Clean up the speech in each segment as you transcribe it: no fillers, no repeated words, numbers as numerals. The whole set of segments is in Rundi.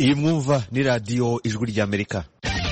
Iyi mwumva ni radiyo ijwi ry'Amerika.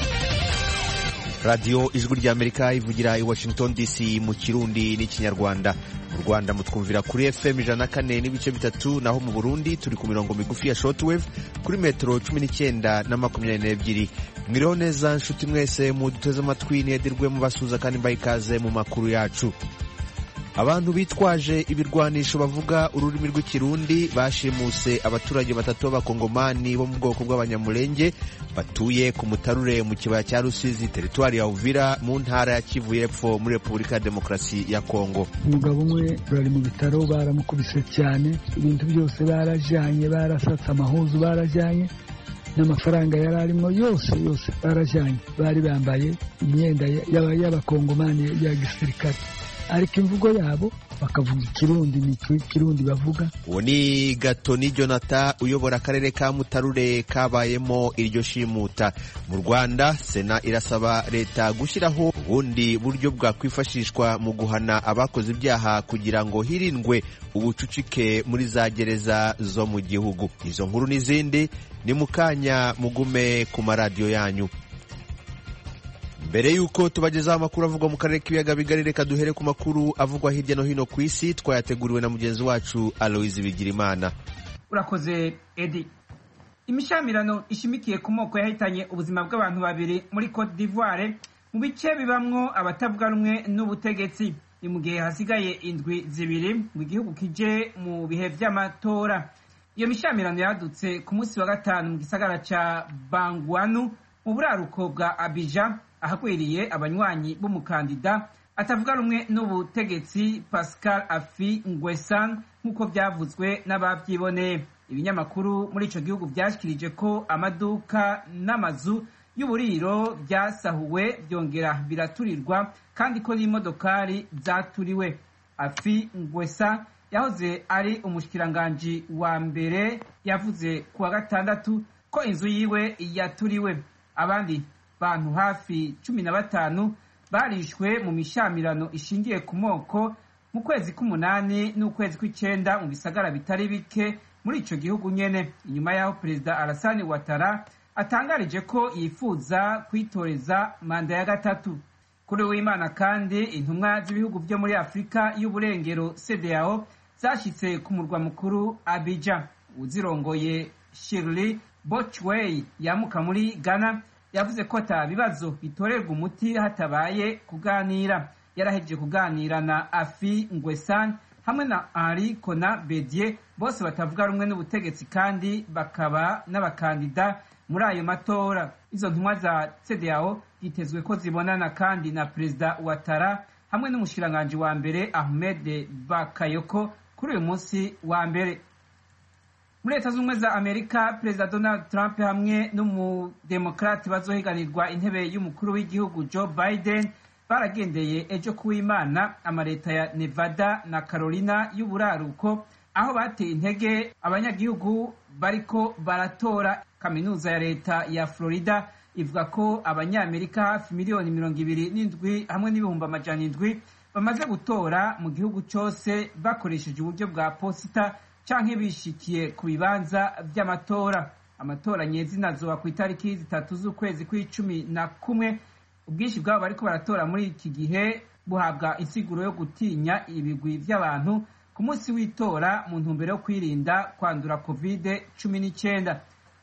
Radiyo ijwi ry'Amerika ivugira i Washington DC mu Kirundi n'ikinyarwanda. Mu Rwanda mutwumvira kuri FM 104.3, naho mu Burundi turi ku mirongo migufi ya shortwave kuri metero 19 na 22. Mwiriho neza nshuti mwese muduteze amatwi, nedirwe mu basuza kandi mbaye ikaze mu makuru yacu. Abantu bitwaje ibirwanisho bavuga ururimi rw'ikirundi bashimuse abaturage batatu b'abakongomani bo mu bwoko bw'abanyamulenge batuye ku Mutarure mu kibaya cya Rusizi, teritwari ya Uvira mu ntara ya Kivu y'Epfo muri Repubulika ya Demokarasi ya Kongo. Umugabo umwe bari mu bitaro baramukubise cyane, ibintu byose barajanye, barasatse amahuzu barajanye, n'amafaranga yari arimo yose barajanye. Bari bambaye imyenda y'abakongomani ya gisirikare, ariko imvugo yabo bakavuga ikirundi, ni ikirundi bavuga. Uwo ni Gatoni Jonathan uyobora akarere ka Mutarure kabayemo iryo shimuta. Mu Rwanda Sena irasaba leta gushyiraho ubundi buryo bwakwifashishwa mu guhana abakoze ibyaha kugira ngo hirindwe ubucucike muri za gereza zo mu gihugu. Izo nkuru n'izindi ni mukanya, mugume ku maradiyo yanyu. Mbere yuko tubagezaho amakuru avugwa mu karere k'ibiyaga bigari, reka duhere ku makuru avugwa hirya no hino ku isi, twayateguriwe na mugenzi wacu Aloise Bigirimana. Urakoze Edi. Imishamirano ishimikiye ku moko yahitanye ubuzima bw'abantu babiri muri Cote d'Ivoire mu bice bibamwo abatavuga rumwe n'ubutegetsi. Ni mu gihe hasigaye indwi zibiri mu gihugu kije mu bihe vy'amatora. Iyo mishamirano yadutse ku munsi wa gatanu mu gisagara ca Bangouanou mu buraruko bwa Abidjan, ahagwiriye abanywanyi b'umukandida atavuga rumwe n'ubutegetsi Pascal Affi N'Guessan, nk'uko byavuzwe n'abavyiboneye. Ibinyamakuru muri ico gihugu vyashikirije ko amaduka n'amazu y'uburiro byasahuwe byongera biraturirwa, kandi ko n'imodokari zaturiwe. Affi N'Guessan yahoze ari umushikiranganji wa mbere, yavuze kuwa gatandatu ko inzu yiwe yaturiwe. Abandi bantu hafi 15 barishwe mu mishamirano ishingiye ku moko mu kwezi k'umunani n'ukwezi kw'icenda mu bisagara bitari bike muri ico gihugu nyene, inyuma yaho Perezida Alassane Ouattara atangarije ko yifuza kwitoreza manda ya gatatu. Kuri w'Imana kandi intumwa z'ibihugu byo muri Afrika y'uburengero CEDEAO zashitse ku murwa mukuru Abidjan. Uzirongoye Shirley Bochwey yamuka muri Ghana yavuze ko ata bibazo bitorerwa umuti hatabaye kuganira. Yarahejeje kuganira na Affi N'Guessan hamwe na Henri Konan Bédié, bose batavuga rumwe n'ubutegetsi kandi bakaba n'abakandida muri ayo matora. Izo ntumwa za CEDEAO yitezwe ko zibonana kandi na Perezida Ouattara hamwe n'umushikiranganji wa mbere Ahmed Bakayoko kuri uyu munsi wa mbere. Muri Leta Zunze Ubumwe za Amerika, Perezida Donald Trump hamwe n'umudemokrate bazohiganirwa intebe y'umukuru w'igihugu Joe Biden baragendeye ejo kuw'Imana amaleta ya Nevada na Carolina y'uburaruko, aho bateye intege abanyagihugu bariko baratora. Kaminuza ya leta ya Florida ivuga ko abanyamerika hafi miliyoni 27 hamwe n'ibihumbi 700 bamaze gutora mu gihugu cyose bakoresheje uburyo bwa posita canke bishikiye ku bibanza vy'amatora. Amatora nyezina azoba ku itariki 3 z'ukwezi kwa11. Ubwinshi bwabo bariko baratora muri iki gihe buhabwa insiguro yo gutinya ibigwi vy'abantu ku munsi w'itora mu ntumbero yo kwirinda kwandura COVID-19.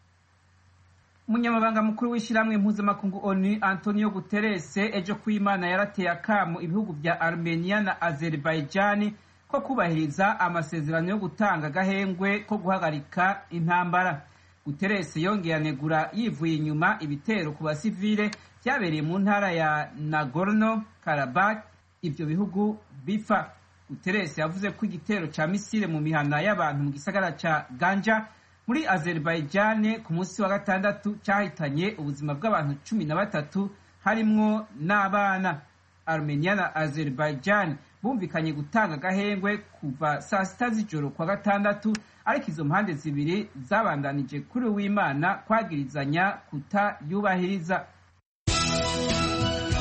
Umunyamabanga mukuru w'ishiramwe mpuzamakungu ONU Antonio Guterres ejo kuw'Imana yarateye akamu ibihugu vya Armenia na Azerbaijan ko kubahiriza amasezerano yo gutanga agahengwe ko guhagarika intambara. Guterres yongeye anegura yivuye inyuma ibitero ku basivile byabereye mu ntara ya Nagorno Karabakh ivyo bihugu bifa. Guterres yavuze ko igitero ca misile mu mihana y'abantu mu gisagara ca Ganja muri Azerbaijan ku munsi wa gatandatu cyahitanye ubuzima bw'abantu 13 harimwo n'abana. Armenia na Azerbaijan bumvikanye gutanga agahengwe kuva saa 6 z'ijoro kwa gatandatu, ariko izo mpande zibiri zabandanije kuri w'Imana kwagirizanya kutayubahiriza.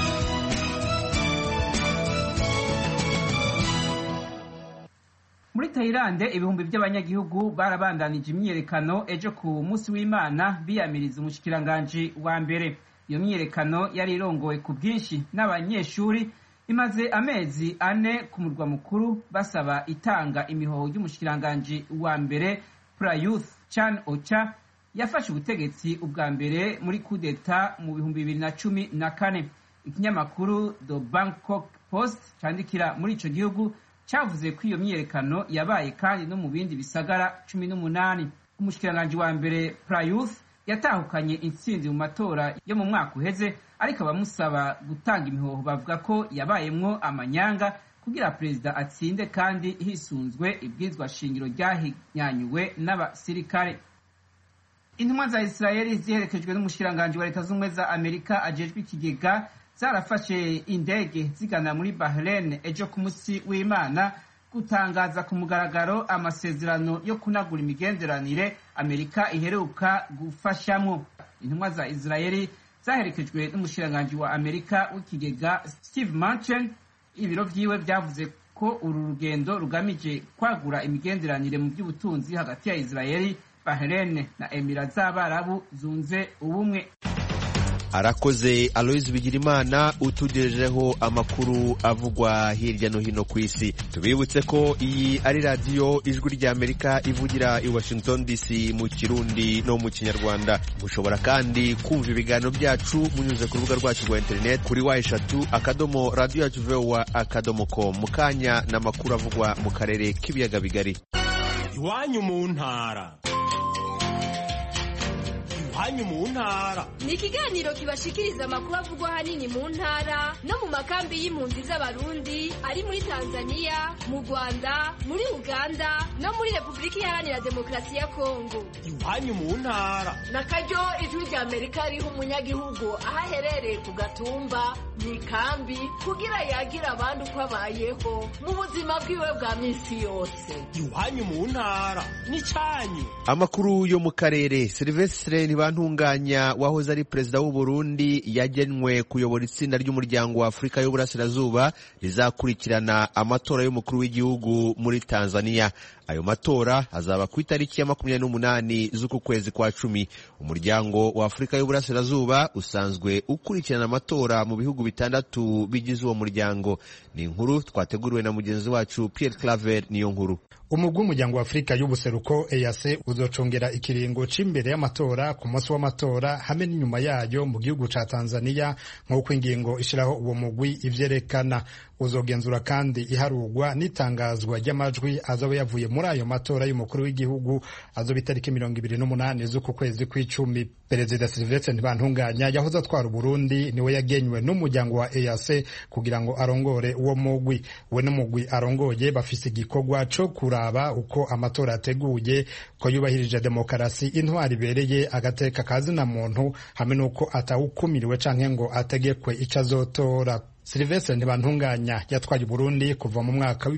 Muri Thailand ibihumbi by'abanyagihugu barabandanije imyiyerekano ejo ku munsi w'Imana biyamiriza umushikiranganji wa mbere. Iyo myiyerekano yari irongowe ku bwinshi n'abanyeshuri, imaze amezi 4 ku murwa mukuru basaba itanga imihoho y'umushikiranganji wa mbere Prayuth Chan-ocha yafashe ubutegetsi ubwa mbere muri coup d'etat mu 2014. Ikinyamakuru The Bangkok Post candikira muri ico gihugu cavuze ko iyo myiyerekano yabaye kandi no mu bindi bisagara 18. Umushikiranganji wa mbere Prayuth yatahukanye intsinzi mu matora yo mu mwaka uheze, ariko abamusaba gutanga imihoho bavuga ko yabayemwo amanyanga kugira perezida atsinde kandi hisunzwe ibwirizwa shingiro ryahinyanyuwe n'abasirikare. Intumwa za Israeli ziherekejwe n'umushikiranganji wa Leta Zunze za Amerika ajejwe ikigega zarafashe indege zigana muri Bahrain ejo ku munsi w'Imana gutangaza ku mugaragaro amasezerano yo kunagura imigenderanire Amerika iheruka gufashamwo. Intumwa za Israeli zaherekejwe n'umushikiranganji wa Amerika w'ikigega Steve Mnuchin. Ibiro vyiwe vyavuze ko uru rugendo rugamije kwagura imigenderanire mu by'ubutunzi hagati ya Israeli, Bahrain na Emirates z'Abarabu zunze ubumwe. Arakoze Aloys Bigirimana utugejejeho amakuru avugwa hirya no hino ku isi. Tubibutse ko iyi ari radio Ijwi rya Amerika ivugira i Washington DC mu Kirundi no mu Kinyarwanda. Mushobora kandi kumva ibiganiro byacu munyuze ku rubuga rwacu rwa internet kuri wa3.radio.voa.com. Mukanya na makuru avugwa mu karere k'ibiyaga bigari. Iwanyu mu ntara. Iwanyu mu ntara ni ikiganiro kibashikiriza amakuru avugwa hanini mu ntara no mu makambi y'impunzi z'abarundi ari muri Tanzania, mu Rwanda, muri Uganda no muri Repubulika Iharanira Demokarasi ya Kongo. Iwanyu mu ntara nakaryo Ijwi rya Amerika riha umunyagihugu aho aherereye ku gatumba mu ikambi kugira yagira abandi uko abayeho mu buzima bwiwe bwa minsi yose. Iwanyu mu ntara ni cyanyu. Amakuru yo mu karere. Sylvestre Ntibantunganya wahoze ari perezida w'u Burundi yagenwe kuyobora itsinda ry'umuryango wa Afrika y'Uburasirazuba rizakurikirana amatora y'umukuru w'igihugu muri Tanzania. Ayo matora azaba ku itariki ya 28 z'uku kwezi kwa 10. Umuryango wa Afrika y'Uburasirazuba usanzwe ukurikirana amatora mu bihugu bitandatu bigize uwo muryango. Ni inkuru twateguriwe na mugenzi wacu Pierre Claver niyo nkuru. Umugwi w'umuryango wa Afrika y'ubuseruko EAC uzocongera ikiringo c'imbere y'amatora ku munsi w'amatora hamwe n'inyuma yayo mu gihugu ca Tanzania nk'uko ingingo ishiraho uwo mugwi ivyerekana. Uzogenzura kandi iharugwa n'itangazwa ry'amajwi azoba yavuye muri ayo matora y'umukuru w'igihugu azoba itariki 28 z'uku kwezi kw'icumi. Perezida Sylvestre Ntibantunganya yahoze atwara Burundi niwe yagenywe n'umuryango wa EAC kugira ngo arongore uwo mugwi. We n'umugwi arongoye bafise igikorwa co kuraba uko amatora ateguye, ko yubahirije demokarasi, intwari ibereye, agateka kazina muntu hamwe nuko atawukumiriwe canke ngo ategekwe ico azotora. Sylvestre Ntibantunganya yatwaye Burundi kuva mu mwaka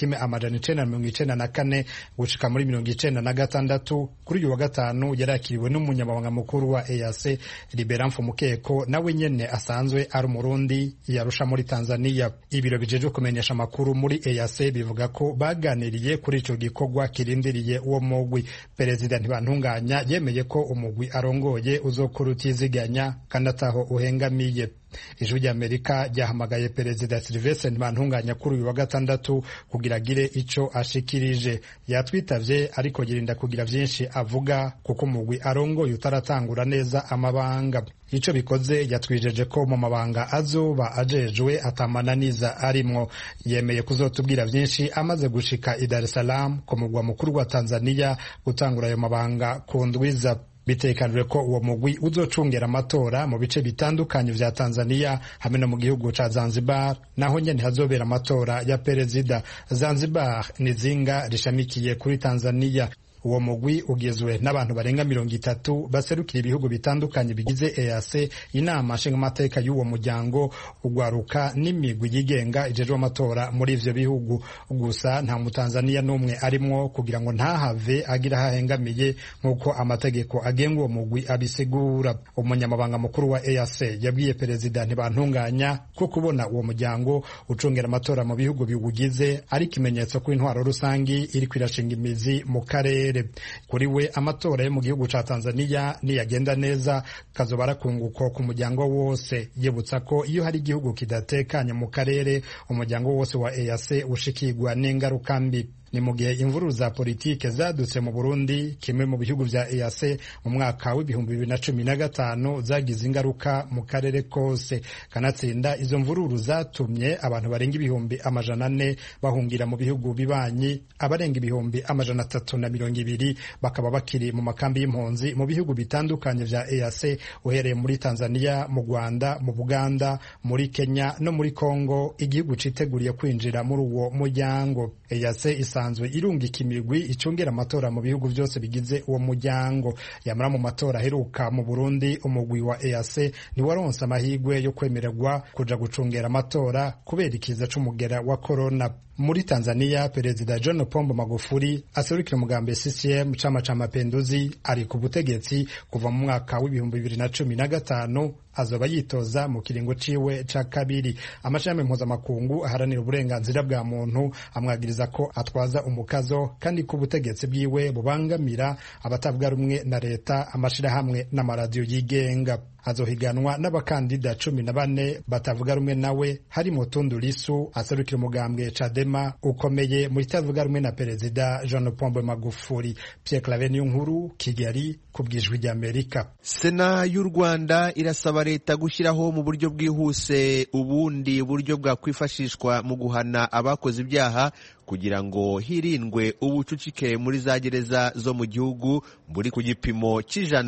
w'1994 gushika muri 1996. Kuri uyu wa gatanu yarakiriwe n'umunyamabanga mukuru wa EAC Liberan Mfumukeko, nawe nyene asanzwe ari Umurundi yarusha muri Tanzania. Ibiro bijeje kumenyesha amakuru muri EAC bivuga ko baganiriye kuri ico gikorwa kirindiriye uwo mugwi. Perezida Ntibantunganya yemeye ko umugwi arongoye uzokora utiziganya kandi ataho uhengamiye. Ijwi rya Amerika ryahamagaye Perezida Sylvestre Ntibantunganya kuri uyu wa gatandatu kugira agire ico ashikirije. Yatwitavye ariko yirinda kugira vyinshi avuga kuko umugwi arongoye utaratangura neza amabanga. Ico bikoze yatwijeje ko mu mabanga azoba ajejwe atamananiza arimwo. Yemeye kuzotubwira vyinshi amaze gushika i Dar es Salaam ku mugwa mukuru wa Tanzania gutangura ayo mabanga ku ndwiza. Bitekanijwe ko uwo mugwi uzocungera amatora mu bice bitandukanye vya Tanzania hamwe no mu gihugu ca Zanzibar, naho nyene hazobera amatora ya perezida. Zanzibar ni zinga rishamikiye kuri Tanzania. uwo mugwi ugizwe n'abantu barenga 30 baserukira ibihugu bitandukanye bigize EAC, inama nshingamateka y'uwo muryango, ugwaruka n'imigwi yigenga ijejwe amatora muri ivyo bihugu. Gusa nta mutanzania n'umwe arimwo kugira ngo ntahave agira hahengamiye nk'uko amategeko agenga uwo mugwi abisigura. Umunyamabanga mukuru wa EAC yabwiye perezida Ntibantunganya ko kubona uwo muryango ucungera amatora mu bihugu biwugize ari ikimenyetso ko intwaro rusangi iri kwirashinga imizi mu karere. Kuri we amatora yo mu gihugu ca Tanzania niyagenda neza kazoba arakunguko ku muryango wose, yibutsa ko iyo hari igihugu kidatekanye mu karere umuryango wose wa EAC ushikirwa n'ingaruka mbi. Ni mu gihe imvururu za politike zadutse mu Burundi, kimwe mu bihugu vya EAC mu mwaka w'2015 zagize ingaruka mu karere kose. Kanatsinda izo mvururu zatumye abantu barenga 400,000 bahungira mu bihugu bibanyi, abarenga 320,000 bakaba bakiri mu makambi y'impunzi mu bihugu bitandukanye vya EAC, uhereye muri Tanzania, mu Rwanda, mu Buganda, muri Kenya no muri Kongo, igihugu citeguriye kwinjira muri uwo muryango. EAC isanzwe irungika imigwi icungera amatora mu bihugu byose bigize uwo muryango. Yamara mu matora aheruka mu Burundi, umugwi wa EAC ntiwaronse amahirwe yo kwemererwa kuja gucungera amatora kubera ikiza c'umugera wa corona. Muri Tanzania, Perezida John Pombe Magufuli aserukira umugambi CCM chama cha Mapinduzi ari ku butegetsi kuva mu mwaka w'2015, azoba yitoza mu kiringo ciwe ca kabiri. Amashami mpuzamakungu aharanira uburenganzira bwa muntu amwagiriza ko atwaza umukazo kandi ku butegetsi bwiwe bubangamira abatavuga rumwe na leta, amashirahamwe n'amaradiyo yigenga. Azohiganwa n'abakandida 14 batavuga rumwe nawe, harimo Tundu Lissu aserukira umugambwe Chadema ukomeye muri tavuga rumwe na Perezida John Pombe Magufuli. Pierre Claver Niyonkuru, Kigali, kubwijwi rya Amerika. Sena y'u Rwanda irasaba leta gushyiraho mu buryo bwihuse ubundi buryo bwakwifashishwa mu guhana abakoze ibyaha kugira ngo hirindwe ubucucike muri za gereza zo mu gihugu buri ku gipimo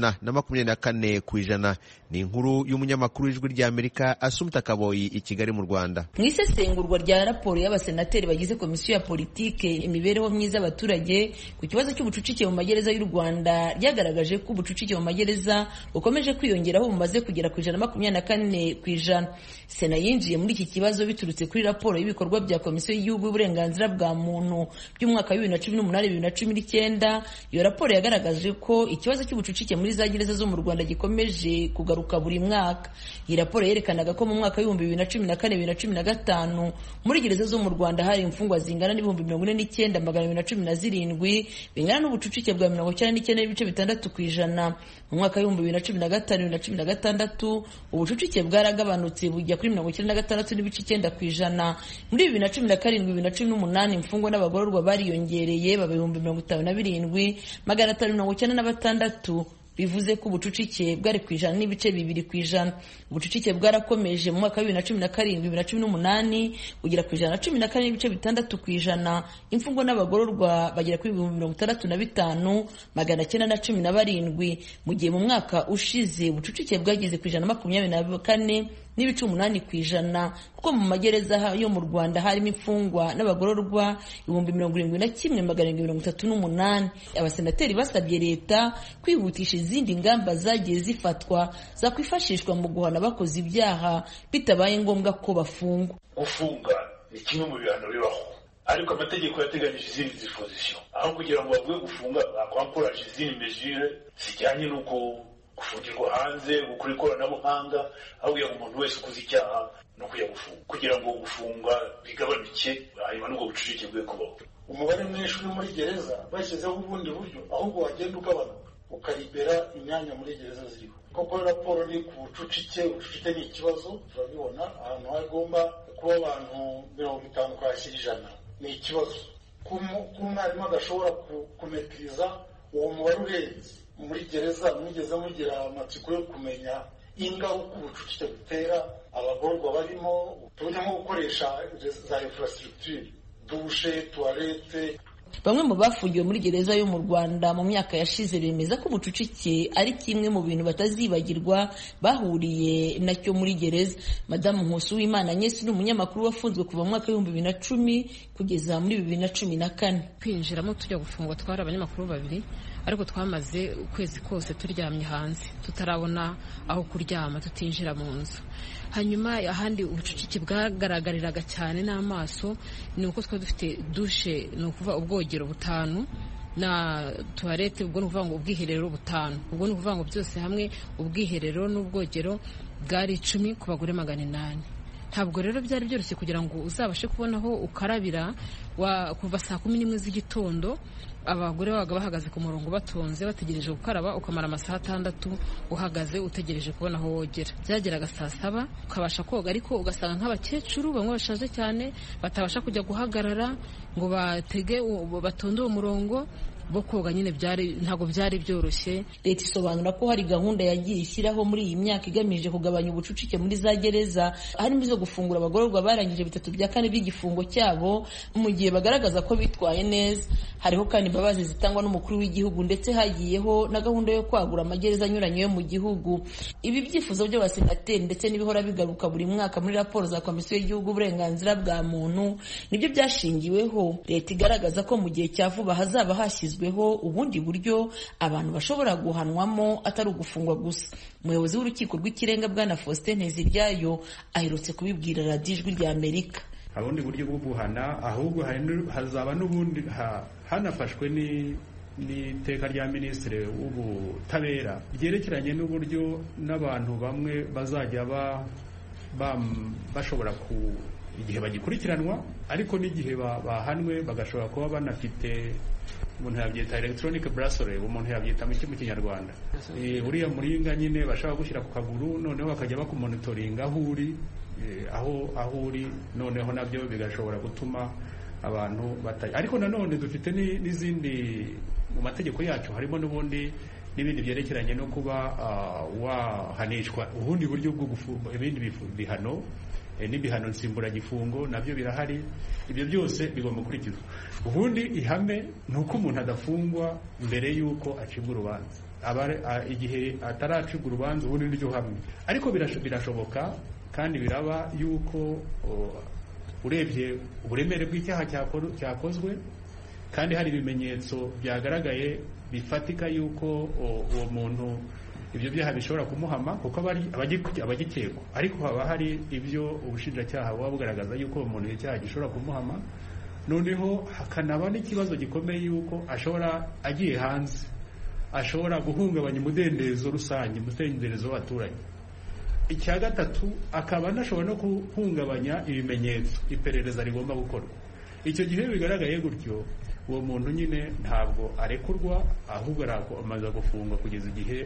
c'124%. Ni inkuru y'umunyamakuru w'ijwi rya Amerika Assumpta Kaboyi i Kigali mu Rwanda. Mu isesengurwa rya raporo y'abasenateri bagize komisiyo ya politike imibereho myiza y'abaturage ku kibazo cy'ubucucike mu magereza y'u Rwanda, ryagaragaje ko ubucucike mu magereza bukomeje kwiyongeraho bumaze kugera ku 124%. Sena yinjiye muri iki kibazo biturutse kuri raporo y'ibikorwa bya komisiyo y'igihugu y'uburenganzira bwa muntu by'umwaka wa 2018-2019. Iyo raporo yagaragaje ko ikibazo cy'ubucucike muri za gereza zo mu Rwanda gikomeje kugaruka buri mwaka. Iyi raporo yerekanaga ko mu mwaka wa 2014-2015 muri gereza zo mu Rwanda hari imfungwa zingana n'49,217 bingana n'ubucucike bwa 99.6%. Mu mwaka wa 2015-2016 ubucucike bwaragabanutse bujya kuri 96.9%. Muri 2017-2018 imfungwa n'abagororwa bariyongereye baba 57,596, bivuze ko ubucucike bwari ku 1.2%. Ubucucike bwarakomeje mu mwaka wa 2017-2018 kugera ku 114.6%. Imfungwa n'abagororwa bagera kuri 65,917, mu gihe mu mwaka ushize ubucucike bwageze ku 124.8%, kuko mu magereza yo mu Rwanda harimo imfungwa n'abagororwa 71,738. Abasenateri basabye leta kwihutisha izindi ngamba zagiye zifatwa zakwifashishwa mu guhana abakoze ibyaha bitabaye ngombwa ko bafungwa. Gufunga ni kimwe mu bihano bibaho, ariko amategeko yateganyije izindi disposition. Aho kugira ngo bavuye gufunga bakwakoraje izindi mesure zijyanye n'uko gufungirwa hanze, gukora ikoranabuhanga, aho kugira ngo umuntu wese ukoze icyaha no kujya gufunga, kugira ngo gufunga bigabanuke, hanyuma n'ubwo bucucike bwe kubaho. Umubare mwinshi uri muri gereza bashyizeho ubundi buryo, ahubwo wagenda ugabanuka ukaribera imyanya muri gereza ziriho. Koko raporo ni ku bucucike ni ikibazo, turabibona ahantu hagomba kuba abantu 50 kwashyira 100 ni ikibazo. Ku mwarimu adashobora kumetiriza uwo mubare urenze muri gereza, mwigeze mugira amatsiko yo kumenya ingaruka ubucucike butera abagororwa barimo, tubona nko gukoresha za infrastructure, dushe, toilette, Bamwe mu bafungiwe muri gereza yo mu Rwanda mu myaka yashize bemeza ko ubucucike ari kimwe mu bintu batazibagirwa bahuriye nacyo muri gereza. Madamu Nkusuwimana Agnes ni umunyamakuru wafunzwe kuva mu mwaka w'ibihumbi 2010 kugeza muri 2014. Kwinjiramo tujya gufungwa twari abanyamakuru babiri, ariko twamaze ukwezi kose turyamye hanze tutarabona aho kuryama, tutinjira mu nzu. Hanyuma ahandi ubucucike bwagaragariraga cyane n'amaso ni uko twari dufite dushe, ni ukuvuga ubwogero 5 na toilette, ubwo ni ukuvuga ngo ubwiherero 5, ubwo ni ukuvuga ngo byose hamwe ubwiherero n'ubwogero bwari 10 ku bagore 800. Ntabwo rero byari byoroshye kugira ngo uzabashe kubona aho ukarabira kuva saa 11 z'igitondo. Abagore babaga bahagaze ku murongo batonze bategereje gukaraba, ukamara amasaha 6 uhagaze utegereje kubona aho wogera. Byageraga saa 7 ukabasha koga, ariko ugasanga nk'abakecuru bamwe bashaje cyane batabasha kujya guhagarara ngo batonde uwo murongo bo koga, nyine ntabwo byari byoroshye. Leta isobanura ko hari gahunda yagiye ishyiraho muri iyi myaka igamije kugabanya ubucucike muri za gereza, harimo izo gufungura abagororwa barangije 3/4 by'igifungo cyabo mu gihe bagaragaza ko bitwaye neza. Hariho kandi imbabazi zitangwa n'umukuru w'igihugu, ndetse hagiyeho na gahunda yo kwagura amagereza anyuranye yo mu gihugu. Ibi byifuzo by'abasenateri ndetse n'ibihora bigaruka buri mwaka muri raporo za Komisiyo y'Igihugu uburenganzira bwa muntu nibyo byashingiweho. Leta igaragaza ko mu gihe cya vuba hazaba hashyizwe ubundi buryo abantu bashobora guhanwamo atari ugufungwa gusa. Umuyobozi w'urukiko rw'ikirenga Bwana Faustin Nteziryayo aherutse kubibwira Radio Ijwi ry'Amerika. Ubundi buryo bwo guhana, ahubwo hazaba n'ubundi hanafashwe n'iteka rya Minisitiri w'Ubutabera ryerekeranye n'uburyo n'abantu bamwe bazajya bashobora igihe bagikurikiranwa, ariko n'igihe bahanwe bagashobora kuba banafite, umuntu yabyita electronic bracelet, umuntu yabyita mu Kinyarwanda uriya muringa nyine bashaka gushyira ku kaguru, noneho bakajya bakumonitoringa aho uri, noneho nabyo bigashobora gutuma abantu ariko nanone dufite n'izindi mu mategeko yacu, harimo n'ubundi n'ibindi byerekeranye no kuba wahanishwa ubundi buryo bwo gufunga ibindi bihano n'ibihano nsimburagifungo, nabyo birahari. Ibyo byose bigomba gukurikizwa. Ubundi ihame ni uko umuntu adafungwa mbere y'uko acibwa urubanza. Igihe ataracibwa urubanza ubundi niryo hamwe, ariko birashoboka kandi biraba yuko urebye uburemere bw'icyaha cyakozwe kandi hari ibimenyetso byagaragaye bifatika yuko uwo muntu ibyo byaha bishobora kumuhama, kuko abagikekwa, ariko haba hari ibyo ubushinjacyaha buba bugaragaza yuko umuntu icyaha gishobora kumuhama. Noneho hakanaba n'ikibazo gikomeye yuko agiye hanze ashobora guhungabanya umudendezo rusange, umudendezo w'abaturage. Icya gatatu, akaba anashobora no guhungabanya ibimenyetso iperereza rigomba gukorwa. Icyo gihe bigaragaye gutyo, uwo muntu nyine ntabwo arekurwa, ahubwo amaze gufungwa kugeza igihe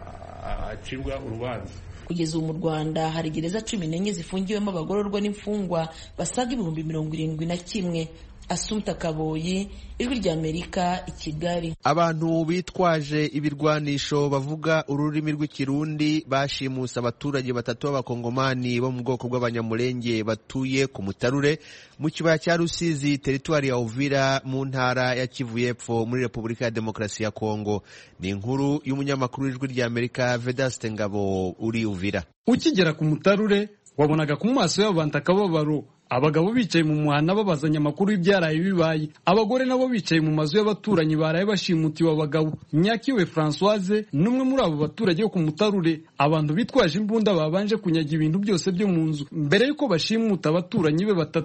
acibwa urubanza. Kugeza ubu mu Rwanda hari gereza 14 zifungiwemo abagororwa n'imfungwa basaga 71,000. Asumta Kaboyi, Ijwi ry'Amerika, i Kigali. Abantu bitwaje ibirwanisho bavuga ururimi rw'ikirundi bashimuse abaturage 3 b'abakongomani bo mu bwoko bw'abanyamulenge batuye ku Mutarure mu kibaya cya Rusizi, teritwari ya Uvira, mu ntara ya Kivu y'Epfo muri Repubulika ya Demokarasi ya Kongo. Ni inkuru y'umunyamakuru w'Ijwi ry'Amerika Vedaste Ngabo uri Uvira. Ukigera ku Mutarure wabonaga ku maso y'abantu akababaro, abagabo bicaye mu muhanda babazanya amakuru y'ibyaraye bibaye, abagore nabo bicaye mu mazu y'abaturanyi baraye bashimutiwe abagabo. Nyakiwe Françoise numwe muri abo baturage bo ku Mutarure, abantu bitwaje imbunda babanje kunyaga ibintu byose byo mu nzu mbere yuko bashimuta abaturanyi be 3.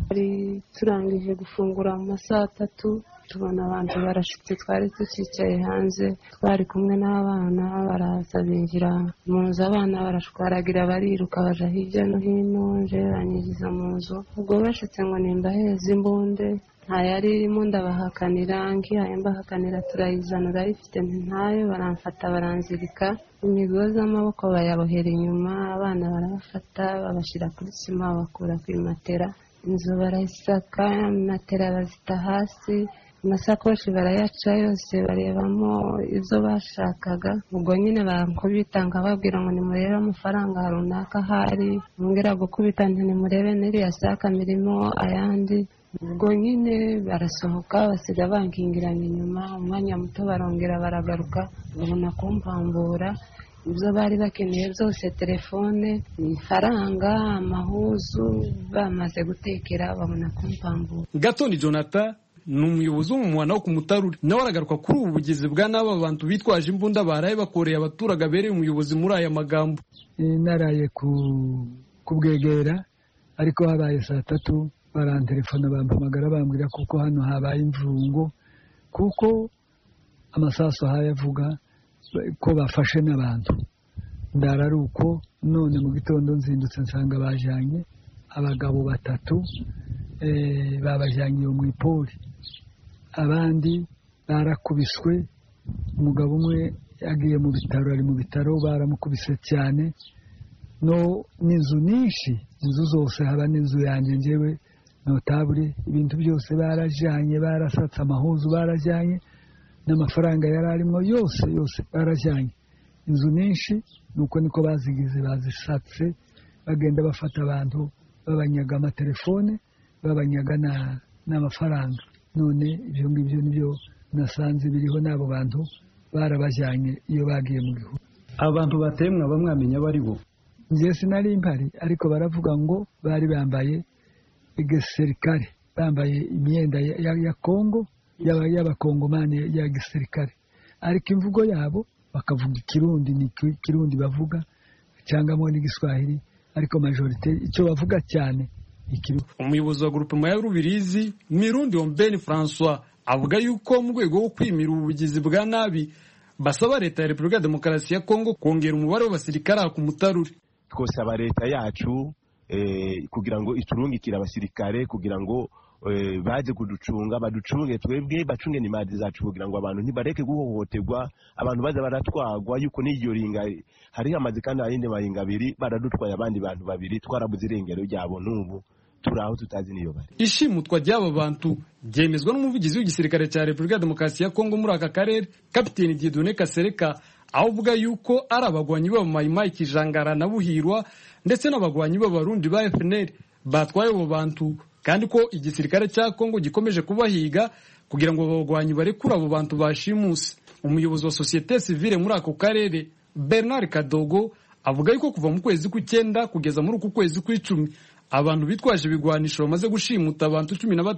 Turangije gufungura mu masaha 3 tubona abantu barashitse, twari tucicaye hanze, twari kumwe n'abana, baraza binjira mu nzu, abana barashwaragira bariruka baja hirya no hino, nje banyigiza mu nzu. Ubwo bashitse ngo nimbaheze imbunde, nta yari irimo, ndabahakanira, ngihaye mbahakanira turayizana, urayifite ntayo, baramfata baranzirika, imigozi z'amaboko bayabohera inyuma, abana barabafata babashira kuri sima bakura ku matera, inzu barayisaka, matera bazita hasi, amasakoshi barayaca yose barebamo ibyo bashakaga. Ubwo nyine bankubita nkababwira ngo nimurebe amafaranga runaka ahari, mwongera gukubita nti nimurebe n'iriya saka mirimo ayandi, ubwo nyine barasohoka basiga bankingiranye inyuma, umwanya muto barongera baragaruka babona kumpambura ibyo bari bakeneye byose, telefone, ifaranga, amahuzu, bamaze gutekera babona kumpambura. Gatoni Jonathan ni umuyobozi w'umuhana wo ku Mutarure, nawe aragaruka kuri ubu bugizi bwa n'aba bantu bitwaje imbunda baraye bakoreye abaturage abereye umuyobozi muri aya magambo. Naraye kubwegera ariko habaye saa 3 barantelefona bampamagara bambwira kuko hano habaye imvungo, kuko amasaso hayavuga ko bafashe n'abantu. Ndara ruko none mu gitondo nzindutse nsanga bajanye abagabo 3 babajanye mu ipoli, abandi barakubiswe. Umugabo umwe yagiye mu bitaro, ari mu bitaro baramukubise cyane. No n'inzu nyinshi, inzu zose haba n'inzu yanjye njyewe notabure, ibintu byose barajanye, barasatse amahuzu barajanye, n'amafaranga yararimo yose barajanye. Inzu nyinshi nuko niko bazigize, bazisatse bagenda bafata abantu babanyaga amatelefone, babanyaga n'amafaranga. None ibyo ngibyo nibyo nasanze biriho, n'abo bantu barabajanye iyo bagiye mu gihugu. Abantu batemwa bamwamenya bari bo? Njye sinari mpari, ariko baravuga ngo bari bambaye igisirikare, bambaye imyenda ya Kongo, y'abakongomani ya gisirikare, ariko imvugo yabo bakavuga Ikirundi, ni Kirundi bavuga cyangwa n'igiswahili, ariko majorite icyo bavuga cyane Ikirundi. Umuyobozi wa groupement ya Rubirizi Mirundi Ombeni François avuga yuko mu rwego rwo kwimira ubugizi bwa nabi basaba leta ya Repubulika ya Demokarasi ya Kongo kongera umubare w'abasirikare ku Mutarure. Twosaba leta yacu kugira ngo iturungikire abasirikare kugira ngo baje kuducunga, baducunge twebwe, bacunge n'imari zacu kugira ngo abantu ntibareke guhohoterwa, abantu baza baratwagwa yuko n'iyo ringa hari amazi kandi ayindi maringa 2 baradutwaye abandi bantu 2 twarabuze irengero ryabo, n'ubu turaho tutazi niyo bari. Ishimutwa ry'aba bantu byemezwa n'umuvugizi w'igisirikare cya Repubulika ya Demokarasi ya Kongo muri aka karere, Kapiteni Dieudonné Kasereka, aho uvuga yuko ari abagwanyi b'aba Maimai Kijangara na Buhirwa ndetse n'abagwanyi b'abarundi ba FNL batwaye abo bantu, kandi ko igisirikare cya Kongo gikomeje kubahiga kugira ngo abagwanyi barekure abo bantu bashimuse. Umuyobozi wa societe civile muri ako karere Bernard Kadogo avuga yuko kuva mu kwezi ku9 kugeza muri uku kwezi ku10 abantu bitwaje ibigwanisho bamaze gushimuta abantu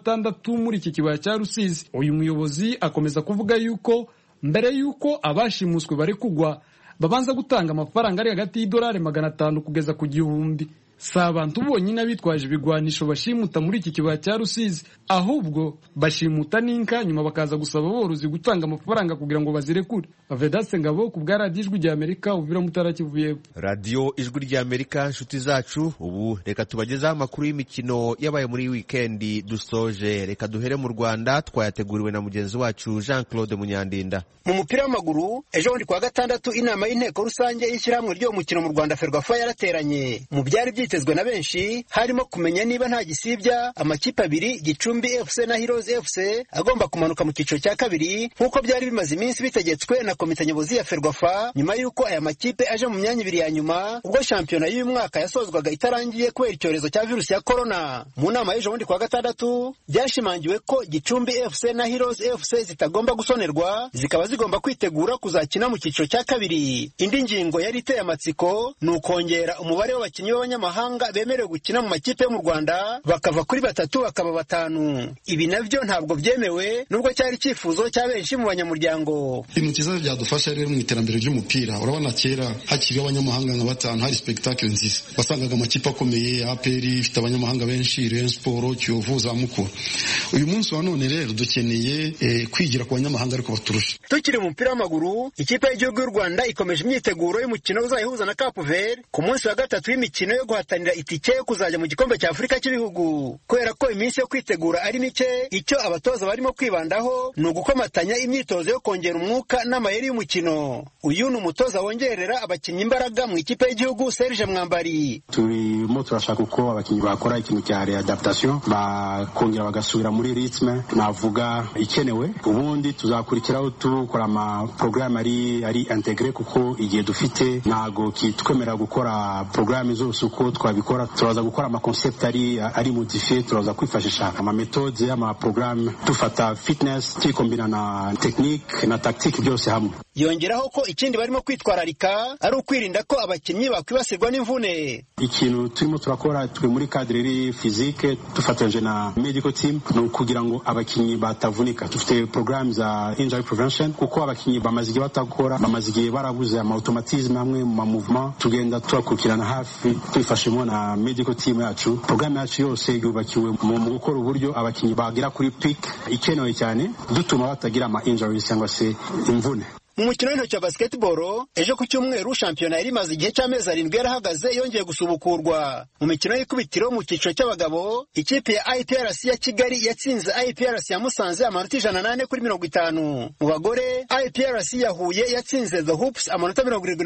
16 muri iki kibaya cya Rusizi. Uyu muyobozi akomeza kuvuga yuko mbere yuko abashimuswe bari kugwa babanza gutanga amafaranga ari hagati y'idolari 500 kugeza ku 1000. Si abantu bonyine bitwaje ibigwanisho bashimuta muri iki kibaya cya Rusizi, ahubwo bashimuta n'inka nyuma bakaza gusaba aborozi gutanga amafaranga kugira ngo bazirekure. Vedaste Ngabo ku bwa Radio Ijwi ry'Amerika, Uvira Mutara Kivu y'Epfo. Radio Ijwi ry'Amerika, nshuti zacu, ubu reka tubagezaho amakuru y'imikino yabaye muri weekend dusoje. Reka duhere mu Rwanda, twayateguriwe na mugenzi wacu Jean-Claude Munyandinda. Mu mupira w'amaguru, ejo bundi kwa gatandatu inama y'inteko rusange y'ishyirahamwe ry'uwo mukino mu Rwanda Ferwafa yarateranye. Mu byari byitezwe na benshi harimo kumenya niba nta gisibya amakipe abiri Gicumbi FC na Heroes FC agomba kumanuka mu cyiciro cya kabiri nk'uko byari bimaze iminsi bitegetswe na komite nyobozi ya Ferwafa, nyuma y'uko aya makipe aje mu myanya 2 ya nyuma ubwo shampiyona y'uyu mwaka yasozwaga itarangiye kubera icyorezo cya virusi ya corona. Mu nama y'ejo bundi kwa gatandatu byashimangiwe ko Gicumbi FC na Heroes FC zitagomba gusonerwa, zikaba zigomba kwitegura kuzakina mu cyiciro cya kabiri. Indi ngingo yari iteye amatsiko ni ukongera umubare w'abakinnyi b'abanyamahanga bemerewe gukina mu makipe yo mu Rwanda bakava kuri 3 bakaba 5. Ibi navyo ntabwo byemewe nubwo cyari cyifuzo cya benshi mu banyamuryango. Ikintu cyiza byadufasha rero mu iterambere ry'umupira, urabona kera hakiri abanyamahanga nka 5 hari spectacle nziza, wasangaga amakipe akomeye APR ifite abanyamahanga benshi, Rayon Sport, Kiyovu, Zamukura. Uyu munsi wa none rero dukeneye kwigira ku banyamahanga ariko baturusha. Tukiri mu mupira w'amaguru, ikipe y'igihugu y'u Rwanda ikomeje imyiteguro y'umukino uzayihuza na Cape Verde ku munsi wa 3 w'imikino yo guhatanira itike yo kuzajya mu gikombe cya Afurika cy'ibihugu. Kubera ko iminsi yo kwitegura ari mike, icyo abatoza barimo kwibandaho ni ugukomatanya imyitozo yo kongera umwuka n'amayeri y'umukino. Uyu ni umutoza wongerera abakinnyi imbaraga mu ikipe y'igihugu Serge Mwambari. Turimo turashaka uko abakinnyi bakora ikintu cya readaptation, bakongera bagasubira muri rythme navuga ikenewe. Ubundi tuzakurikiraho tukora ama programme ari integre, kuko igihe dufite ntago kitwemera gukora programme zose uko twabikora turaza gukora ama concept ari modifié, turaza kwifashisha ama methodes ama programme dufata fitness kikombina na technique na tactique byose hamwe. Yongeraho ko ikindi barimo kwitwararika ari ukwirinda ko abakinnyi bakwibasirwa n'imvune. Ikintu turimo turakora twe muri cadre physique dufatanyije na medical team no kugira ngo abakinnyi batavunika. Dufite programmes za injury prevention kuko abakinnyi bamaze igihe batakora, bamaze igihe barabuze ama automatisme hamwe mu movement, tugenda turakurikirana hafi twifashemo na medical team yacu. Programme yacu yose yubakiwe mu gukora uburyo abakinnyi bagira kuri peak ikenewe cyane dutuma batagira ama injuries cyangwa se imvune. Mu mukino w'intoki wa basketball ejo ku cyumweru shampiyona yari imaze igihe cy'amezi 7 yarahagaze yongeye gusubukurwa. Mu mikino y'ikubitiro mu cyiciro cy'abagabo ikipe ya IPRC ya Kigali yatsinze IPRC ya Musanze amanota 108-50. Mu bagore IPRC ya Huye yatsinze The Hoops amanota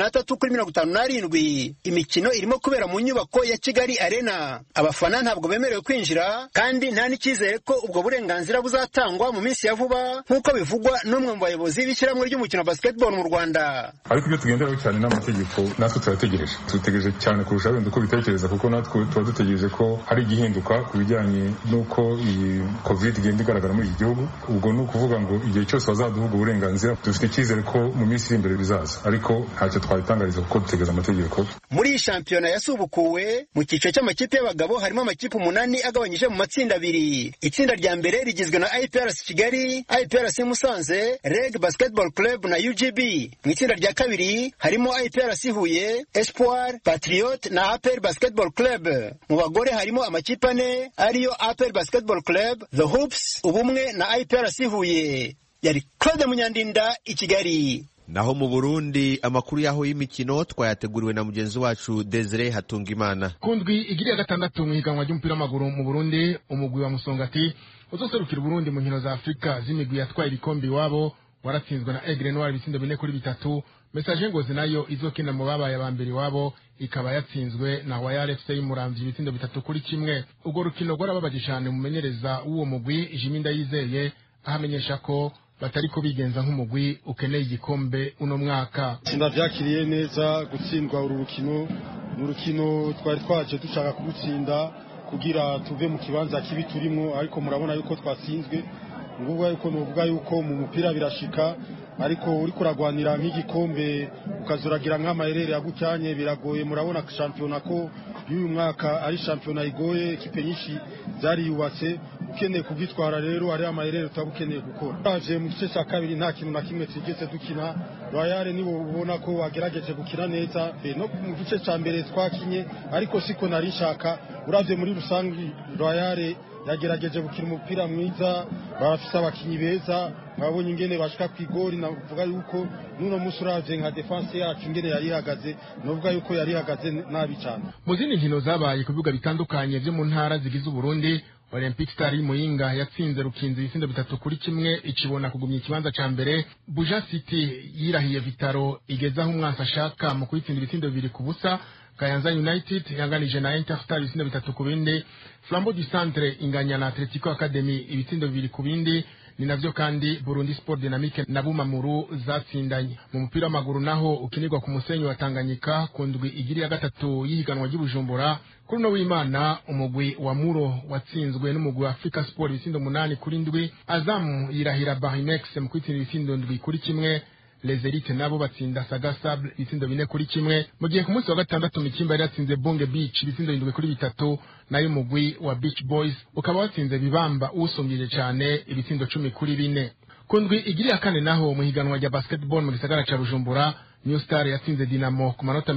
73-57. Imikino irimo kubera mu nyubako ya Kigali Arena. Abafana ntabwo bemerewe kwinjira kandi nta n'icyizere ko ubwo burenganzira buzatangwa mu minsi ya vuba nk'uko bivugwa n'umwe mu bayobozi b'ishyirahamwe ry'umukino basketball mu Rwanda. Ariko ibyo tugenderaho cyane n'amategeko natwe turategereje cyane kurusha wenda uko bitekereza, kuko natwe tuba dutegereje ko hari igihinduka ku bijyanye n'uko iyi covid igenda igaragara muri iki gihugu. Ubwo ni ukuvuga ngo igihe cyose bazaduha uburenganzira dufite icyizere ko mu minsi iri imbere bizaza, ariko ntacyo twabitangariza kuko dutegereza amategeko. Muri iyi shampiyona yasubukuwe mu cyiciro cy'amakipe y'abagabo harimo amakipe 8 agabanyije mu matsinda 2. Itsinda rya mbere rigizwe na IPRC Kigali, IPRC Musanze, Reg Basketball Club na UGB. Mu itsinda rya kabiri harimo IPRC Huye, Espoir, Patriot na APR Basketball Club. Mu bagore harimo amakipe 4 ariyo APR Basketball Club, The Hoops, Ubumwe na IPRC Huye. Yari Claude Munyandinda i Kigali. Naho mu Burundi amakuru yaho y'imikino twayateguriwe na mugenzi wacu Desire Hatungimana. Kundwi igiri ya gatandatu mu higanwa ry'umupira w'amaguru mu Burundi, umugwi wa Musongati uzoserukira Burundi mu nkino za Afrika z'imigwi yatwaye ibikombe iwabo waratsinzwe na Aigle Noir ibitsindo 4-3. Message Ngozi nayo izokina mu babaye abambere wabo ikaba yatsinzwe na Royal FC y'Umuramvyi ibitsindo 3-1. Ubwo rukino rwarababaje cyane mumenyereza w'uwo mugwi Jiminda Yizeye ahamenyesha ko batariko bigenza nk'umugwi ukeneye igikombe uno mwaka. Tsinda vyakiriye neza gutsindwa urukino n'urukino twari twaje dushaka kugutsinda kugira tuve mu kibanza kibi turimo, ariko murabona yuko twatsinzwe. Nguvuga yuko nuvuga yuko mu mupira birashika, ariko uri kuragwanira nk'igikombe ukazuragira nk'amaherere yagucyanye biragoye. Murabona shampiyona ko y'uyu mwaka ari shampiyona igoye, ikipe nyinshi zari yubatse, ukeneye kugitwara rero ari amaherere utabukeneye gukora. Baje mu gice cya kabiri nta kintu na kimwe tigeze dukina. Royal nibo ubona ko bagerageje gukina neza, no mu gice cya mbere twakinye ariko siko nari shaka. Uravye muri rusangi Royal yagerageje gukina umupira mwiza, barafise abakinyi beza, babonye ingene bashika kwigori. Navuga yuko nuno musi uravye nka defense yacu ingene yari ihagaze, novuga yuko yari ihagaze nabi cyane. Mu zindi nkino zabaye ku bibuga bitandukanye byo mu ntara zigize Burundi, Olympic Star Muyinga yatsinze Rukinzi ibitsindo 3-1 ikibona kugumya ikibanza ca mbere. Buja City yirahiye Vitaro igezaho umwansi ashaka mu kwitsinda ibitsindo 2-0. Kayanza United yanganije na Interstar ibitsindo 3-4. Flambeau du Centre inganya na Atletico Academy ibitsindo 2-2. Ni navyo kandi Burundi Sport Dynamique na Bumamuru zatsindanye. Mu mupira w'amaguru naho ukinirwa ku musenyi wa Tanganyika ku ndwi igiri ya gatatu yihiganwa ry'Ubujumbura, kuri no w'Imana umugwi wa Muro watsinzwe n'umugwi wa Africa Sport ibitsindo 8-7. Azam yirahira Barimex mu kwitsinda ibitsindo 7-1. Les Elites nabo batsinda Saga Sable ibitsindo 4-1. Mu gihe ku munsi wa gatandatu Mikimba yari yatsinze Bonge Beach ibitsindo 7-3, nayo umugwi wa Beach Boys ukaba watsinze Bibamba usumbyije cyane ibitsindo 10-4. Kundwi igiri ya kane naho mu higanwa rya basketball mu gisagara ca Bujumbura, New Star yatsinze Dinamo ku manota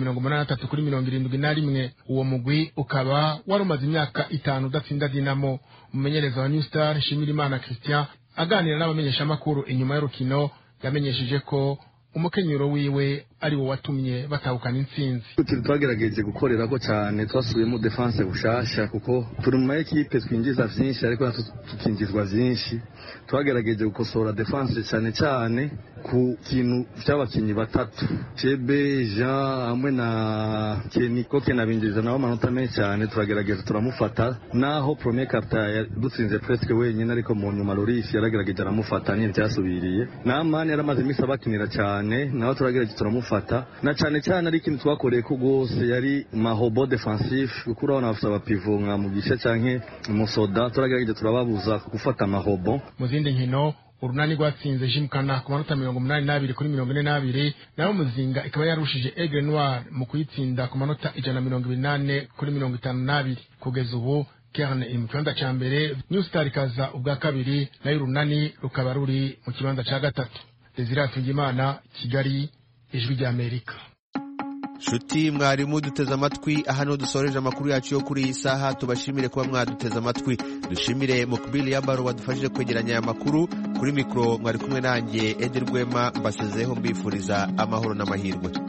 83-71. Uwo mugwi ukaba warumaze imyaka 5 udatsinda Dinamo. Umumenyereza wa New Star Shimirimana Christian aganira n'abamenyesha makuru inyuma y'urukino yamenyesheje ko umukenyero wiwe ari wo watumye batahukana intsinzi. Twagerageje gukorera ko cyane, twasubiyemo defense bushasha kuko turi mu equipe twinjiza vyinshi ariko tukinjizwa vyinshi. Twagerageje gukosora defense cyane ku kintu cy'abakinyi batatu, Chebe Jean hamwe na Keniko kenabinjiza naho amanota menshi cyane. Twagerageje turamufata, naho premier captain dutsinze presque wenyine, ariko mu nyuma Loris yaragerageje aramufata nyine cyasubiriye. Namani yaramaze imisi abakinira cyane, naho turagerageje turamufata kubafata na cyane cyane ari ikintu twakoreye ko rwose yari mahobo defensif kuko urabona bafite abapivo nka mu gice canke umusoda turagerageje turababuza gufata amahobo. Mu zindi nkino urunani rwatsinze Jimkana ku manota 82 kuri 42 naho Muzinga ikaba yarushije Aigle Noir mu kuyitsinda ku manota 128 kuri 52. Kugeza ubu Kerne iri mu kibanza ca mbere, New Star ikaza ubwa kabiri, nayo urunani rukaba ruri mu kibanza ca gatatu. Desire Atungimana, Kigali, Ijwi ry'Amerika. Shuti mwarimu duteze amatwi, aha no dusoreje amakuru yacu yo kuri iyi saha. Tubashimire kuba mwaduteze amatwi, dushimire Mukbili Yabaro wadufashije kwegeranya aya makuru. Kuri mikro mwari kumwe nanjye Eder Rwema, mbasezeho mbifuriza amahoro n'amahirwe.